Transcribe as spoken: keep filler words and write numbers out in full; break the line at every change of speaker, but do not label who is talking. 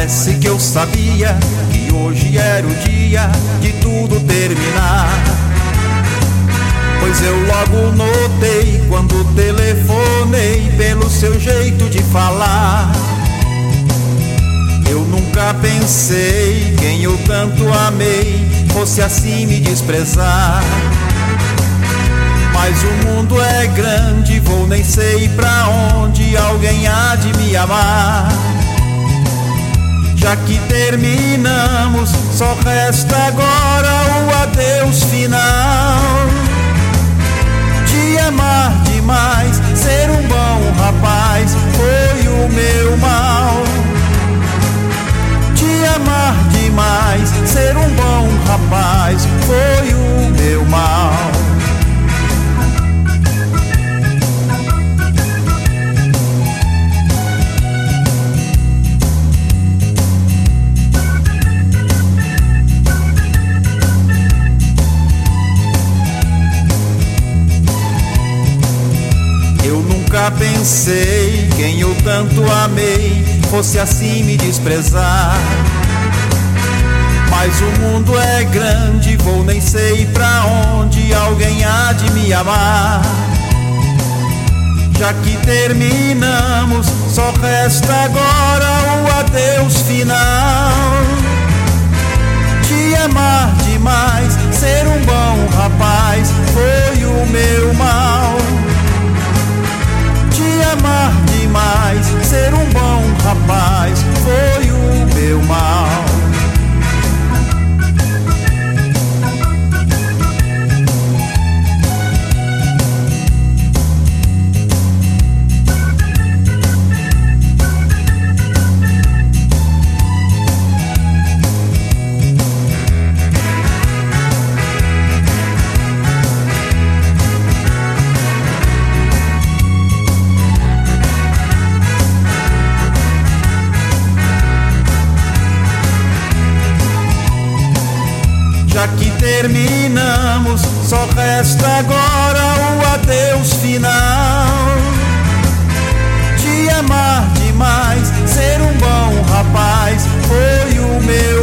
Parece que eu sabia que hoje era o dia de tudo terminar, pois eu logo notei quando telefonei pelo seu jeito de falar. Eu nunca pensei quem eu tanto amei fosse assim me desprezar. Mas o mundo é grande, vou nem sei pra onde, alguém há de me amar. Já que terminamos, só resta agora o adeus final. Te amar demais, ser um bom rapaz, foi o meu mal. Te amar demais, ser um bom rapaz, foi o meu mal. Nunca pensei quem eu tanto amei fosse assim me desprezar. Mas o mundo é grande, vou nem sei pra onde, alguém há de me amar. Já que terminamos, só resta agora o adeus final. Te amar demais, ser um bom rapaz, foi o meu mal. Te amar demais, ser um bom rapaz, foi o meu mal. Já que terminamos, só resta agora o adeus final. Te amar demais, ser um bom rapaz, foi o meu